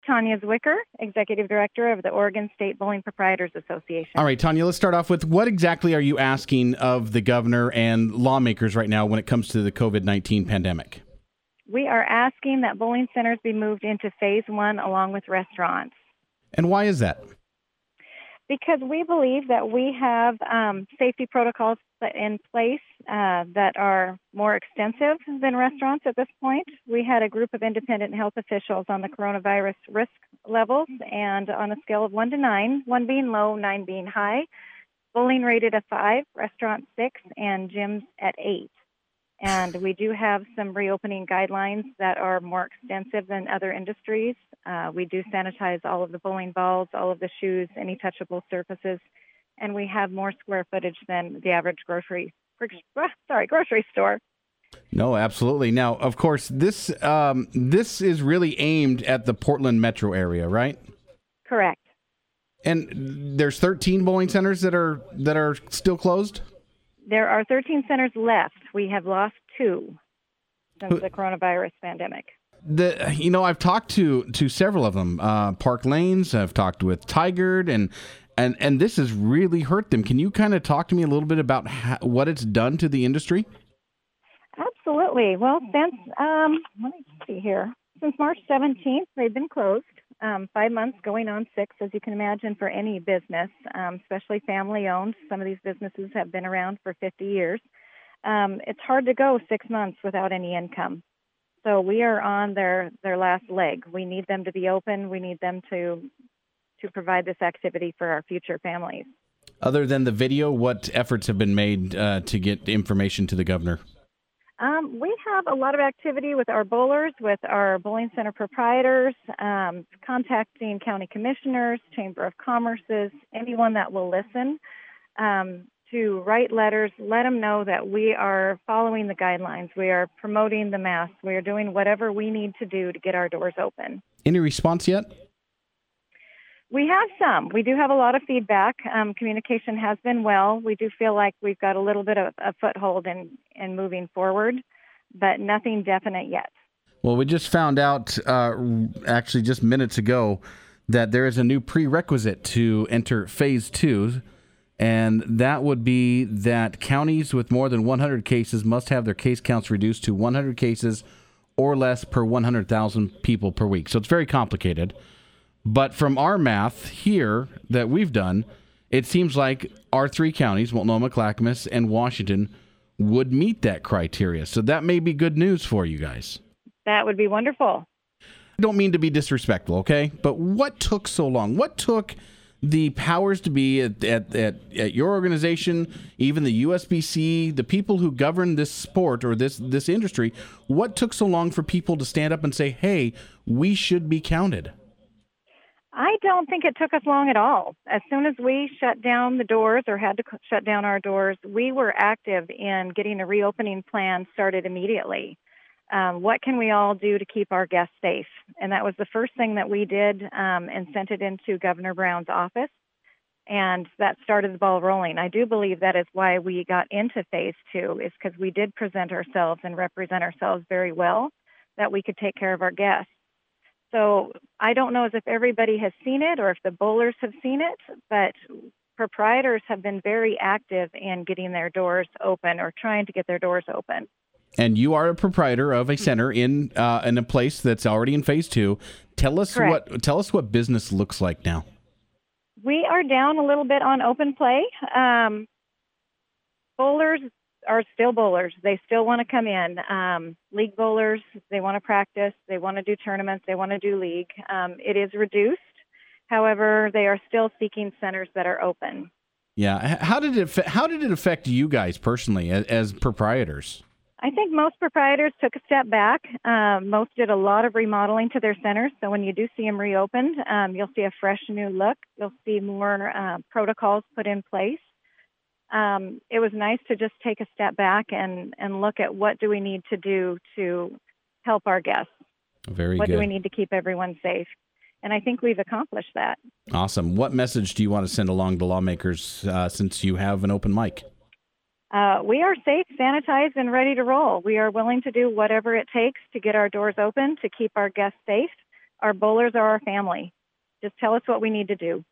Tanya Zwicker, Executive Director of the Oregon State Bowling Proprietors Association. All right, Tanya, let's start off with what exactly are you asking of the governor and lawmakers right now when it comes to the COVID-19 pandemic? We are asking that bowling centers be moved into phase one along with restaurants. And why is that? Because we believe that we have safety protocols in place that are more extensive than restaurants at this point. We had a group of independent health officials on the coronavirus risk levels, and on a scale of 1 to 9, 1 being low, 9 being high, bowling rated a 5, restaurant 6, and gyms at 8. And we do have some reopening guidelines that are more extensive than other industries. We do sanitize all of the bowling balls, all of the shoes, any touchable surfaces, and we have more square footage than the average grocery store. No, absolutely. Now, of course, this is really aimed at the Portland metro area, right? Correct. And there's 13 bowling centers that are still closed? There are 13 centers left. We have lost 2 since the coronavirus pandemic. I've talked to several of them. Park Lanes, I've talked with Tigard, and this has really hurt them. Can you kind of talk to me a little bit about what it's done to the industry? Absolutely. Well, since let me see here. Since March 17th, they've been closed. 5 months, going on 6, as you can imagine, for any business, especially family-owned. Some of these businesses have been around for 50 years. It's hard to go 6 months without any income. So we are on their last leg. We need them to be open. We need them to provide this activity for our future families. Other than the video, what efforts have been made to get information to the governor? We have a lot of activity with our bowlers, with our bowling center proprietors, contacting county commissioners, Chamber of Commerce's, anyone that will listen, to write letters, let them know that we are following the guidelines. We are promoting the mask. We are doing whatever we need to do to get our doors open. Any response yet? We have some. We do have a lot of feedback. Communication has been well. We do feel like we've got a little bit of a foothold in moving forward, but nothing definite yet. Well, we just found out, actually just minutes ago, that there is a new prerequisite to enter Phase 2, and that would be that counties with more than 100 cases must have their case counts reduced to 100 cases or less per 100,000 people per week. So it's very complicated. But from our math here that we've done, it seems like our 3 counties, Multnomah, Clackamas, and Washington, would meet that criteria. So that may be good news for you guys. That would be wonderful. I don't mean to be disrespectful, okay? But what took so long? What took the powers to be at your organization, even the USBC, the people who govern this sport or this industry, what took so long for people to stand up and say, hey, we should be counted? I don't think it took us long at all. As soon as we shut down the doors or had to shut down our doors, we were active in getting a reopening plan started immediately. What can we all do to keep our guests safe? And that was the first thing that we did and sent it into Governor Brown's office. And that started the ball rolling. I do believe that is why we got into Phase 2, is because we did present ourselves and represent ourselves very well, that we could take care of our guests. So I don't know as if everybody has seen it or if the bowlers have seen it, but proprietors have been very active in getting their doors open or trying to get their doors open. And you are a proprietor of a center in a place that's already in Phase 2. Tell us what business looks like now. We are down a little bit on open play. Bowlers are still bowlers. They still want to come in. League bowlers, they want to practice. They want to do tournaments. They want to do league. It is reduced. However, they are still seeking centers that are open. Yeah. How did it affect you guys personally as proprietors? I think most proprietors took a step back. Most did a lot of remodeling to their centers. So when you do see them reopened, you'll see a fresh new look. You'll see more protocols put in place. It was nice to just take a step back and look at what do we need to do to help our guests. Very good. What do we need to keep everyone safe? And I think we've accomplished that. Awesome. What message do you want to send along to lawmakers since you have an open mic? We are safe, sanitized, and ready to roll. We are willing to do whatever it takes to get our doors open, to keep our guests safe. Our bowlers are our family. Just tell us what we need to do.